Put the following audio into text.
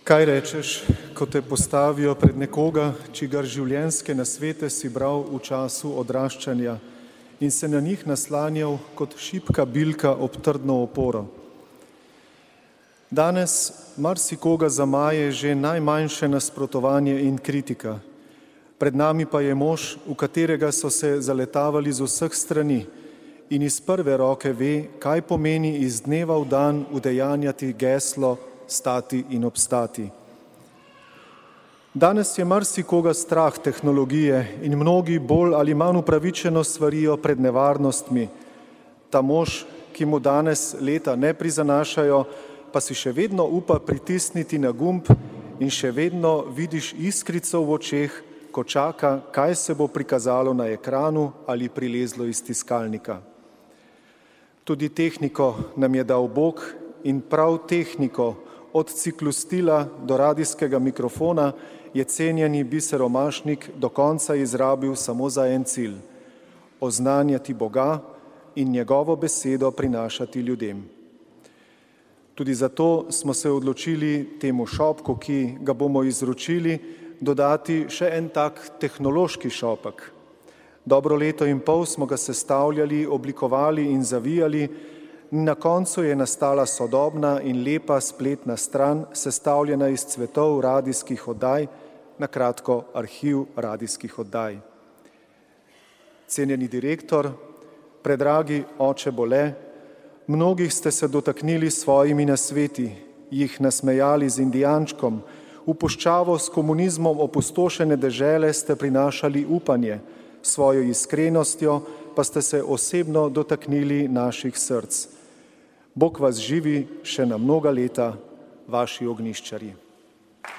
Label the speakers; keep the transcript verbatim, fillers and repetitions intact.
Speaker 1: Kaj rečeš, ko te postavijo pred nekoga, čigar življenjske nasvete si bral v času odraščanja in se na njih naslanjal kot šibka bilka ob trdno oporo? Danes marsikoga zamaje že najmanjše nasprotovanje in kritika. Pred nami pa je mož, v katerega so se zaletavali z vseh strani in iz prve roke ve, kaj pomeni iz dneva v dan udejanjati geslo stati in obstati. Danes je marsikoga strah tehnologije in mnogi bolj ali manj upravičeno svarijo pred nevarnostmi. Ta mož, ki mu danes leta ne prizanašajo, pa si še vedno upa pritisniti na gumb in še vedno vidiš iskrico v očeh, ko čaka, kaj se bo prikazalo na ekranu ali prilezlo iz tiskalnika. Tudi tehniko nam je dal Bog in prav tehniko, od ciklustila do radijskega mikrofona, je cenjeni biseromašnik do konca izrabil samo za en cilj – oznanjati Boga in njegovo besedo prinašati ljudem. Tudi zato smo se odločili temu šopku, ki ga bomo izročili, dodati še en tak tehnološki šopek. Dobro leto in pol smo ga sestavljali, oblikovali in zavijali, na koncu je nastala sodobna in lepa spletna stran, sestavljena iz cvetov radijskih oddaj, na kratko arhiv radijskih oddaj. Cenjeni direktor, predragi oče Bole, mnogih ste se dotaknili s svojimi nasveti, jih nasmejali z indijančkom, v puščavo s komunizmom opustošene dežele ste prinašali upanje, svojo iskrenostjo pa ste se osebno dotaknili naših src. Bog vas živi še na mnoga leta, vaši ognjiščarji.